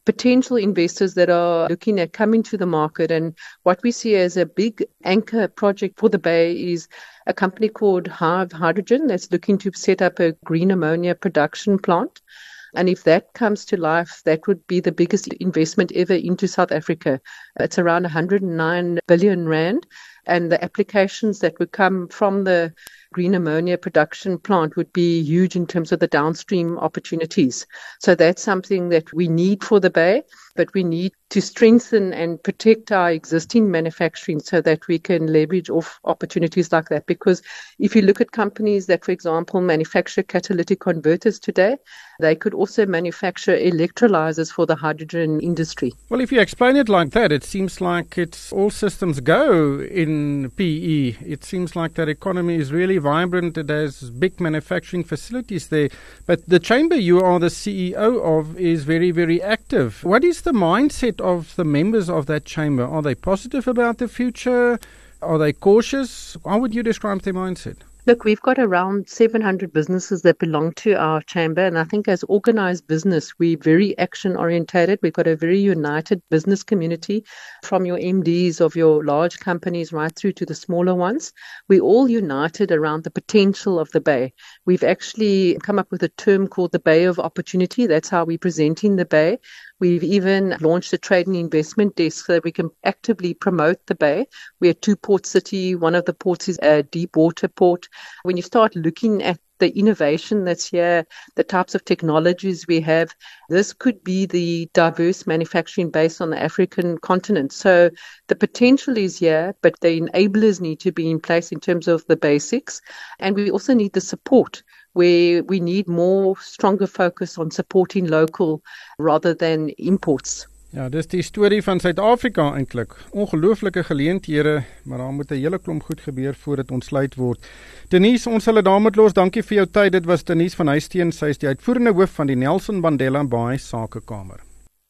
potential investors that are looking at coming to the market. And what we see as a big anchor project for the Bay is a company called Hive Hydrogen that's looking to set up a green ammonia production plant. And if that comes to life, that would be the biggest investment ever into South Africa. It's around 109 billion rand. And the applications that would come from the green ammonia production plant would be huge in terms of the downstream opportunities. So that's something that we need for the Bay, but we need to strengthen and protect our existing manufacturing so that we can leverage off opportunities like that. Because if you look at companies that, for example, manufacture catalytic converters today, they could also manufacture electrolyzers for the hydrogen industry. Well, if you explain it like that, it seems like it's all systems go in PE. It seems like that economy is really vibrant. It has big manufacturing facilities there. But the chamber you are the CEO of is very, very active. What is the mindset of the members of that chamber? Are they positive about the future? Are they cautious? How would you describe their mindset? Look, we've got around 700 businesses that belong to our chamber, and I think as organized business, we're very action-orientated. We've got a very united business community, from your MDs of your large companies right through to the smaller ones. We're all united around the potential of the Bay. We've actually come up with a term called the Bay of Opportunity. That's how we're presenting the Bay. We've even launched a trade and investment desk so that we can actively promote the Bay. We're a two-port city. One of the ports is a deep water port. When you start looking at the innovation that's here, the types of technologies we have, this could be the diverse manufacturing base on the African continent. So the potential is here, but the enablers need to be in place in terms of the basics. And we also need the support, where we need more stronger focus on supporting local rather than imports. Ja, dis die storie van Suid-Afrika eintlik. Ongelooflike geleenthede, maar daar moet 'n hele klomp goed gebeur voordat ontsluit word. Denise, ons sal dit daarmee los. Dankie vir jou tyd. Dit was Denise van Huisteen. Sy is die uitvoerende hoof van die Nelson Mandela Bay Sakekamer.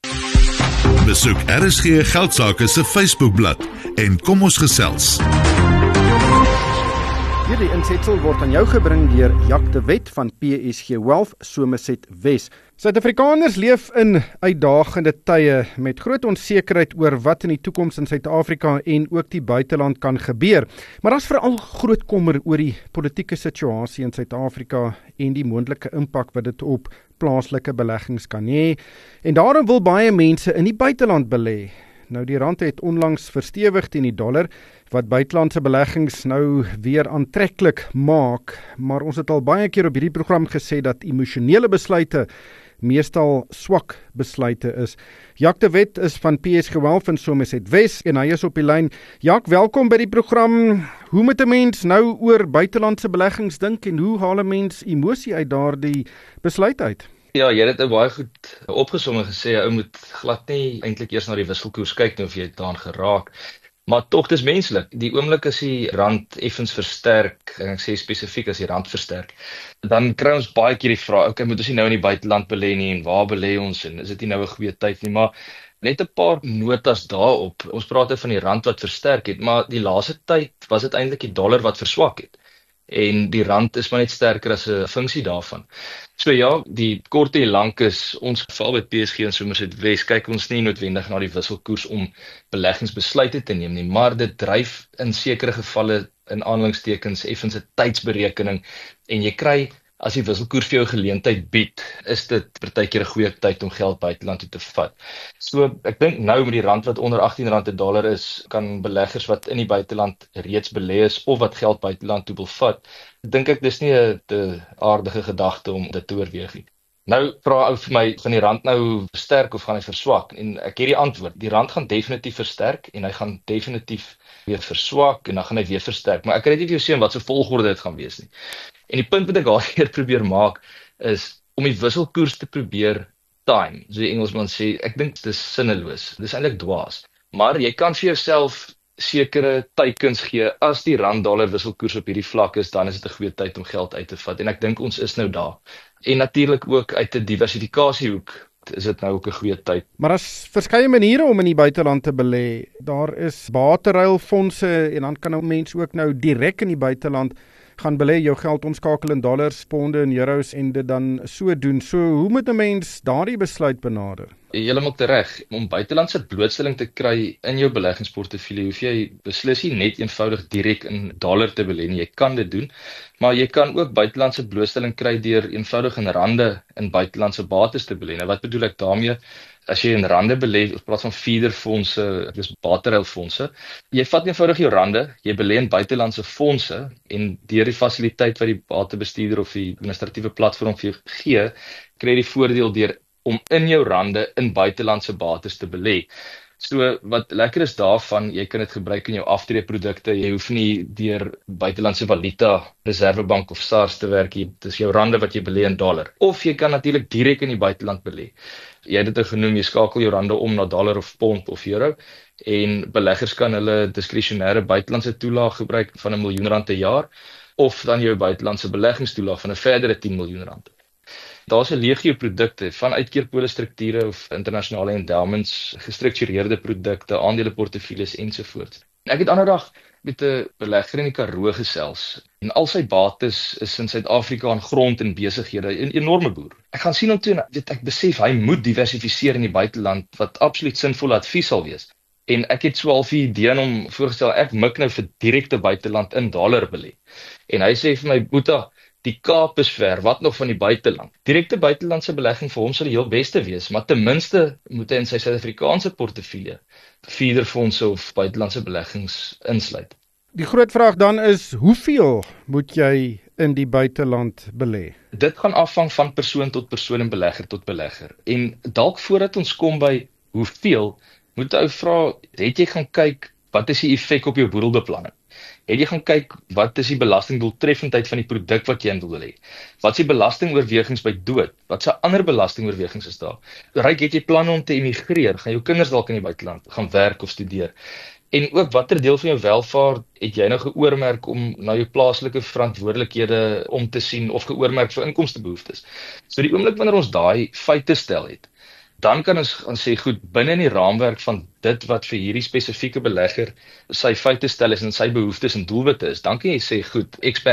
Besoek RSG Geldsaake se Facebookblad en kom ons gesels. Hierdie insetsel word aan jou gebring deur Jacques de Wet van PSG Wealth, Somerset Wes. Suid-Afrikaners leef in uitdagende tye met groot onsekerheid oor wat in die toekoms in Suid-Afrika en ook die buiteland kan gebeur. Maar daar's veral groot kommer oor die politieke situasie in Suid-Afrika en die moontlike impak wat dit op plaaslike beleggings kan hê. En daarom wil baie mense in die buiteland belê. Nou die rand het onlangs verstewig teen die dollar, wat buitelandse beleggings nou weer aantreklik maak, maar ons het al baie keer op hierdie program gesê dat emosionele besluite meestal swak besluite is. Jacques de Wet is van PSG Wealth in Somerset Wes en hy is op die lyn. Jacques, welkom by die program. Hoe moet 'n mens nou oor buitelandse beleggings dink en hoe haal 'n mens emosie uit daardie besluit uit? Ja, jy het baie goed opgesom en gesê, ou moet glad nie eintlik eers na die wisselkoers kyk of jy het daaraan geraak. Maar tog, dis menslik. Die oomblik as die rand effens versterk, en ek sê spesifiek as die rand versterk, dan kry ons baie keer die vraag, okay, moet ons nie nou in die buiteland belê nie, en waar belê ons, en is dit nie nou 'n goeie tyd nie, maar net 'n paar notas daarop. Ons praat van die rand wat versterk het, maar die laaste tyd was dit eintlik die dollar wat verswak het. En die rand is maar net sterker as 'n funksie daarvan. So ja, die kort en lank is, ons geval by PSG en Somerset Wes, kyk ons nie noodwendig na die wisselkoers om beleggingsbesluite te neem nie, maar dit dryf in sekere gevalle in aanhalingstekens effens 'n tydsberekening en jy kry, as die wisselkoers vir jou geleentheid bied, is dit partykeer 'n goeie tyd om geld buiteland toe te vat. So ek dink nou met die rand wat onder R18 per dollar is, kan beleggers wat in die buiteland reeds belê is of wat geld buiteland toe wil vat, dink ek dis nie 'n aardige gedagte om dit te oorweeg nie. Nou vra ou vir my, gaan die rand nou versterk of gaan hy verswak? En ek het die antwoord, die rand gaan definitief versterk en hy gaan definitief weer verswak en dan gaan hy weer versterk. Maar ek kan net nie vir jou sê wat se volgorde dit gaan wees nie. En die punt wat ek daar probeer maak is om die wisselkoers te probeer time. So die Engelsman sê, ek dink dis sinneloos. Dis eintlik dwaas. Maar jy kan vir jouself sekere teikens gee. As die rand-dollar wisselkoers op hierdie vlak is, dan is dit 'n goeie tyd om geld uit te vat. En ek dink ons is nou daar. En natuurlik ook uit 'n diversifikasiehoek is dit nou ook 'n goeie tyd. Maar daar's verskeie maniere om in die buiteland te belê. Daar is bateruilfondse en dan kan 'n mens ook nou direk in die buiteland gaan belê, jou geld omskakel in dollars, ponde en euros en dit dan so doen. So hoe moet 'n mens daardie besluit benader? Heeltemal reg. Om buitelandse blootstelling te kry in jou beleggingsportefeulje, hoef jy beslis nie net eenvoudig direk in dollar te belê nie. Jy kan dit doen, maar jy kan ook buitelandse blootstelling kry deur eenvoudig in rande in buitelandse bates te belê. Nou wat bedoel ek daarmee? As jy in rande belê, ons praat van feederfondse, dis bateruilfondse. Jy vat eenvoudig jou rande, jy belê in buitelandse fondse en deur die fasiliteit wat die batebestuurder of die administratiewe platform vir jou gee, kry jy die voordeel deur om in jou rande in buitelandse bates te belê. So wat lekker is daarvan, jy kan dit gebruik in jou aftreeprodukte, jy hoef nie deur buitelandse valuta, Reservebank of SARS te werk, dit is jou rande wat jy belê in dollar. Of jy kan natuurlik direk in die buiteland belê. Jy het dit genoem, jy skakel jou rande om na dollar of pond of euro, en beleggers kan hulle diskresionêre buitelandse toelaag gebruik van R1 miljoen per jaar, of dan jou buitelandse beleggingstoelaag van 'n verdere R10 miljoen. Daar's 'n legio produkte van uitkeerpolisstrukture of internasionale endowments, gestruktureerde produkte, aandeleportefeuilles ensovoorts. Ek het aandag met 'n belegger in die Karoo gesels en al sy bates is in Suid-Afrika aan grond en besighede, 'n enorme boer. Ek gaan sien hom toe en ek besef hy moet diversifiseer in die buiteland wat absoluut sinvolle advies sal wees. En ek het so half 'n idee aan hom voorgestel, ek mik nou vir direkte buiteland in dollar belê. En hy sê vir my, Boeta, die Kaap is ver, wat nog van die buiteland? Direkte buitelandse belegging vir hom sal die heel beste wees, maar ten minste moet hy in sy Suid-Afrikaanse portefeulje feederfondse of buitelandse beleggings insluit. Die groot vraag dan is, hoeveel moet jy in die buiteland belê? Dit gaan afhang van persoon tot persoon en belegger tot belegger. En dalk voordat ons kom by hoeveel, moet ou vra, het jy gaan kyk, wat is die effek op jou boedelbeplanning? Het jy gaan kyk, wat is die belastingdoeltreffendheid van die produk wat jy in wil hê? Wat is die belastingoorwegings by dood? Wat se ander belastingoorwegings is daar? Ryk, het jy planne om te emigreer? Gaan jou kinders dalk in die buiteland gaan werk of studeer? En ook watter deel van jou welvaart het jy nou geoormerk om na jou plaaslike verantwoordelikhede om te sien of geoormerk vir inkomstebehoeftes? So die oomblik wanneer ons daai feite stel het, dan kan ons gaan sê, goed, binne in die raamwerk van dit wat vir hierdie spesifieke belegger sy feite stel is en sy behoeftes en doelwitte is, dan kan jy sê, goed,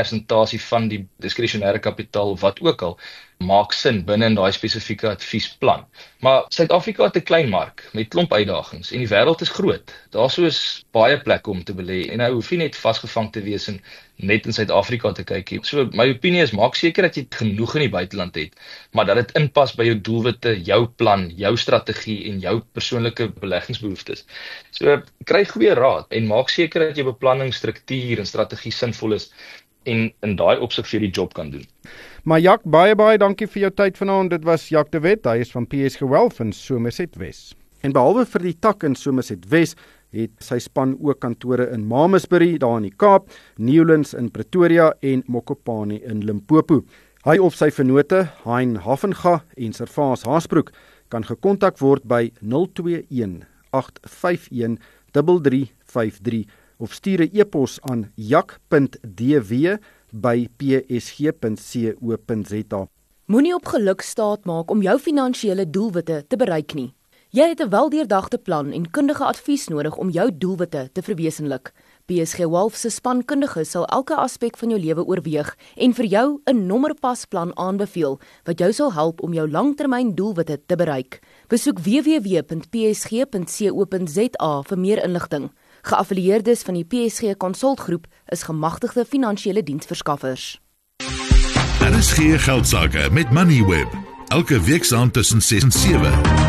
X% van die diskresionêre kapitaal of wat ook al, maak sin binne in daai spesifieke adviesplan. Maar Suid-Afrika het 'n klein mark met klomp uitdagings en die wêreld is groot. Daar's soos baie plekke om te belê en hy hoef nie net vasgevang te wees en net in Suid-Afrika te kyk nie. So my opinie is, maak seker dat jy genoeg in die buiteland het, maar dat dit inpas by jou doelwitte, jou plan, jou strategie en jou persoonlike beleggingsbehoeftes. So kry goeie raad en maak seker dat jou beplanning, struktuur en strategie sinvol is en in daai opsig vir die job kan doen. Maar Jak, baie dankie vir jou tyd vanaand. Dit was Jak de Wet, hy is van PSG Wealth in Somerset Wes. En behalwe vir die tak in Somerset Wes, het sy span ook kantore in Mamasbury, daar in die Kaap, Newlands in Pretoria en Mokopane in Limpopo. Hy of sy vennote, Hein Havenga en Servaas Haasbroek, kan gekontak word by 021 851 3353 of stuur 'n e-pos aan jak.dw@psg.co.za. Moenie op geluk staat maak om jou finansiële doelwitte te bereik nie. Jy het 'n weldeurdagte plan en kundige advies nodig om jou doelwitte te verwesenlik. PSG Wealth se spankundiges sal elke aspek van jou lewe oorweeg en vir jou 'n nommerpasplan aanbeveel wat jou sal help om jou langtermyn doelwitte te bereik. Besoek www.psg.co.za vir meer inligting. Geaffilieerdes van die PSG Konsultgroep is gemagtigde finansiële diensverskaffers. RSG Geldsaake met Moneyweb, elke week tussen 6 en 7.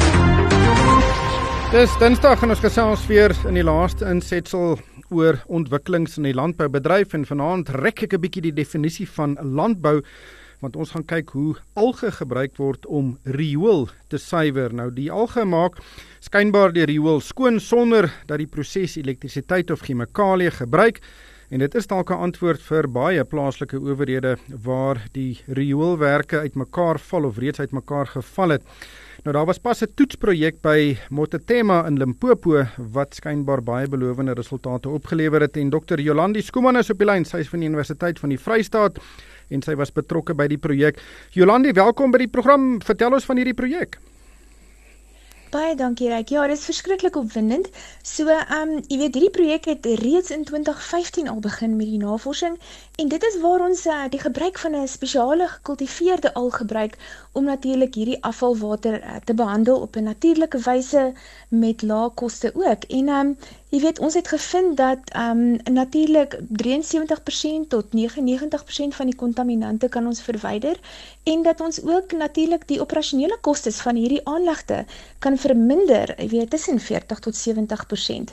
Dis Dinsdag en ons gesels weer in die laaste insetsel oor ontwikkelings in die landboubedryf en vanaand rek ek 'n bietjie die definisie van landbou, want ons gaan kyk hoe alge gebruik word om riool te suiwer. Nou die alge maak skynbaar die riool skoon sonder dat die proses elektrisiteit of chemikalie gebruik, en dit is dalk 'n antwoord vir baie plaaslike owerhede waar die rioolwerke uitmekaar val of reeds uitmekaar geval het. Nou daar was pas 'n toetsprojek by Motetema in Limpopo wat skynbaar baie belovende resultate opgelewer het, en Dr. Jolandi Skuman is op die lyn. Sy is van die Universiteit van die Vrystaat en sy was betrokke by die projek. Jolandi, welkom by die program. Vertel ons van hierdie projek. Baie dankie Ryk. Ja, dit is verskriklik opwindend. So, jy weet, hierdie projek het reeds in 2015 al begin met die navorsing en dit is waar ons die gebruik van 'n spesiale gekultiveerde alg gebruik om natuurlik hierdie afvalwater te behandel op 'n natuurlike wyse met lae koste ook. En jy weet, ons het gevind dat natuurlik 73% tot 99% van die kontaminante kan ons verwyder en dat ons ook natuurlik die operasionele kostes van hierdie aanlegte kan verminder, jy weet, tussen 40 tot 70%.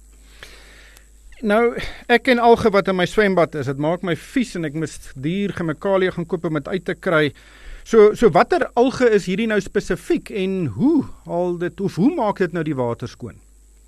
Nou, ek ken alge wat in my swembad is. Dit maak my vies en ek moet duur chemikalie gaan koop om dit uit te kry. So watter alge is hierdie nou spesifiek en hoe haal dit of hoe maak dit nou die water skoon?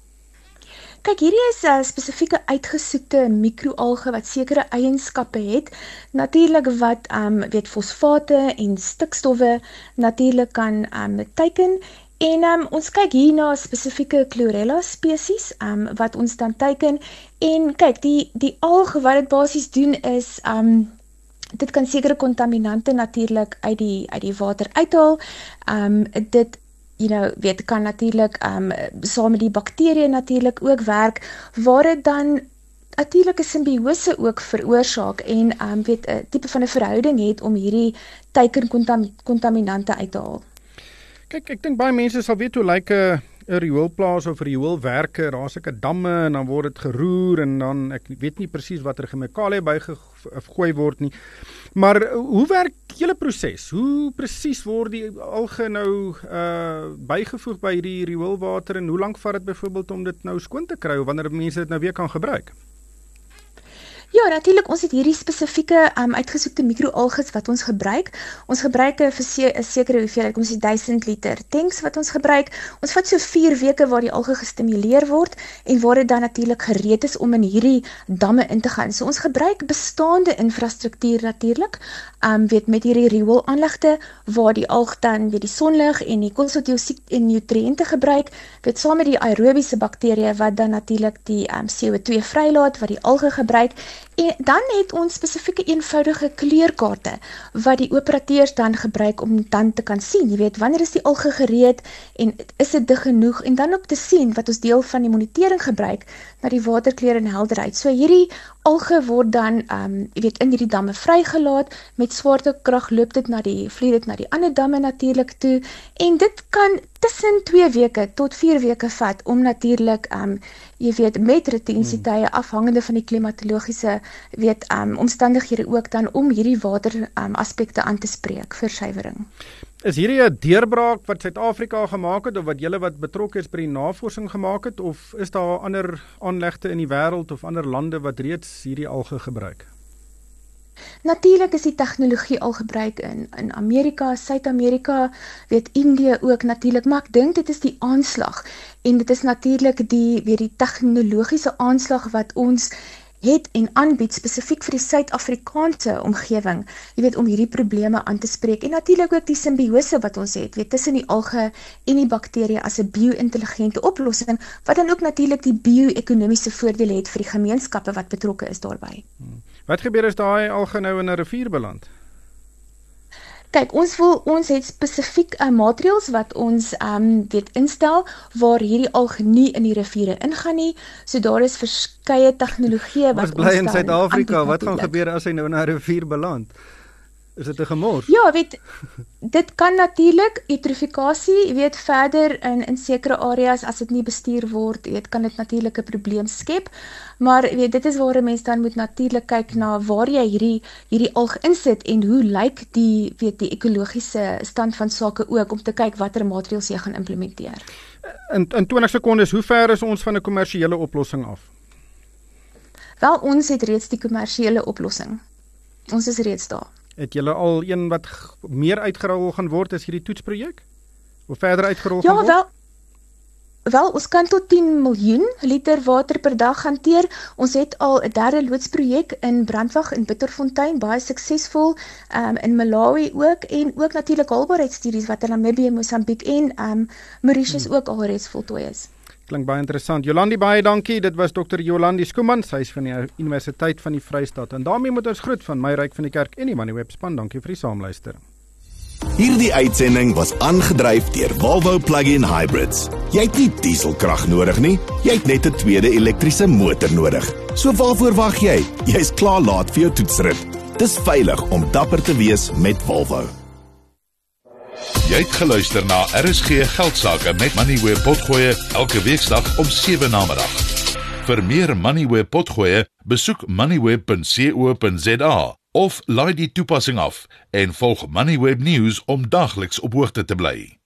Kyk, hierdie is 'n spesifieke uitgesoekte mikroalge wat sekere eienskappe het, natuurlik wat weet fosfate en stikstowwe natuurlik kan teiken. En ons kyk hier na spesifieke chlorella spesies wat ons dan teiken. En kyk, die alge wat dit basies doen is dit kan sekere kontaminante natuurlik uit die water uithaal. Dit weet kan natuurlik saam met die bakterieë natuurlik ook werk waar dit dan natuurlik 'n simbiose ook veroorsaak en weet 'n tipe van 'n verhouding het om hierdie teikenkontaminante uit te haal. Kyk, ek dink baie mense sal weet hoe lyk 'n rioolplaas of 'n rioolwerke, daar's seker damme en dan word dit geroer en dan ek weet nie presies watter chemikalie bygegooi word nie. Maar hoe werk julle proses? Hoe presies word die alge nou bygevoeg by hierdie rioolwater en hoe lank vat dit byvoorbeeld om dit nou skoon te kry of wanneer mense dit nou weer kan gebruik? Ja, natuurlik, ons het hierdie spesifieke uitgesoekte mikroalges wat ons gebruik. Ons gebruik 'n sekere hoeveelheid, ons het 1000 liter tanks wat ons gebruik. Ons vat so 4 weke waar die alge gestimuleer word en waar dit dan natuurlik gereed is om in hierdie damme in te gaan. So ons gebruik bestaande infrastruktuur natuurlik, weet met hierdie rioolaanlegte waar die alg dan weet die sonlig en die koolstofdioksied en nutriënte gebruik, weet saam met die aerobiese bakterieë wat dan natuurlik die CO2 vrylaat wat die alge gebruik. En dan het ons spesifieke eenvoudige kleurkaarte wat die operateurs dan gebruik om dan te kan sien, jy weet, wanneer is die alge gereed en is dit dig genoeg en dan ook te sien wat ons deel van die monitering gebruik na die waterkleur en helderheid. So hierdie alge word dan jy weet in hierdie damme vrygelaat met swaartekrag vloei dit na die ander damme natuurlik toe en dit kan tussen 2 weke tot 4 weke vat om natuurlik jy weet met retensietuie afhangende van die klimatologiese omstandighede ook dan om hierdie water aspekte aan te spreek vir suiwering. Is hierdie 'n deurbraak wat Suid-Afrika gemaak het of wat julle wat betrokke is by die navorsing gemaak het of is daar ander aanlegte in die wêreld of ander lande wat reeds hierdie alge gebruik? Natuurlik is die tegnologie al gebruik in Amerika, Suid-Amerika, weet Indië ook natuurlik, maar ek dink dit is die aanslag en dit is natuurlik die tegnologiese aanslag wat ons het en aanbied spesifiek vir die Suid-Afrikaanse omgewing, jy weet om hierdie probleme aan te spreek en natuurlik ook die simbiose wat ons het, weet tussen die alge en die bakterieë as 'n bio-intelligente oplossing wat dan ook natuurlik die bio-ekonomiese voordele het vir die gemeenskappe wat betrokke is daarbey. Wat gebeur as daai alge nou in 'n rivier beland? Kyk, ons het spesifiek maatreëls wat ons weet instel waar hierdie alg nie in die riviere ingaan nie. So daar is verskeie tegnologieë wat ons bly in Suid-Afrika. Wat gaan gebeur as hy nou in 'n rivier beland? Is dit 'n gemors? Ja, weet dit kan natuurlik eutrofikasie, weet verder in sekere areas as dit nie bestuur word, weet kan dit natuurlik 'n probleem skep. Maar weet dit is waar 'n mens dan moet natuurlik kyk na waar jy hierdie alg insit en hoe lyk die ekologiese stand van sake ook om te kyk watter maatreëls jy gaan implementeer. In 20 sekondes, hoe ver is ons van 'n kommersiële oplossing af? Wel, ons het reeds die kommersiële oplossing. Ons is reeds daar. Het julle al een wat meer uitgerol gaan word as hierdie toetsprojek? Of verder uitgerol gaan word? Wel, ons kan tot 10 miljoen liter water per dag hanteer. Ons het al 'n derde loodsprojek in Brandwag in Bitterfontein, baie suksesvol, in Malawi ook, en ook natuurlik haalbaarheidsstudies wat in Namibië, Mosambiek en Mauritius ook al reeds voltooi is. Klink baie interessant. Jolandi, baie dankie. Dit was Dr. Jolandi Schoeman, sy is van die Universiteit van die Vrystaat. En daarmee moet ons groet van my Ryk van die Kerk en die Moneyweb span. Dankie vir die saamluister. Hierdie uitsending was aangedryf deur Volvo Plug-in Hybrids. Jy het nie dieselkrag nodig nie, jy het net 'n tweede elektriese motor nodig. So waarvoor wag jy? Jy's klaar laat vir jou toetsrit. Dis veilig om dapper te wees met Volvo. Jy het geluister na RSG Geldsaake met Moneyweb Potgoe elke weeksdag om 7 namiddag. Vir meer Moneyweb Potgoe, besoek moneyweb.co.za of laai die toepassing af en volg Moneyweb News om dagliks op hoogte te bly.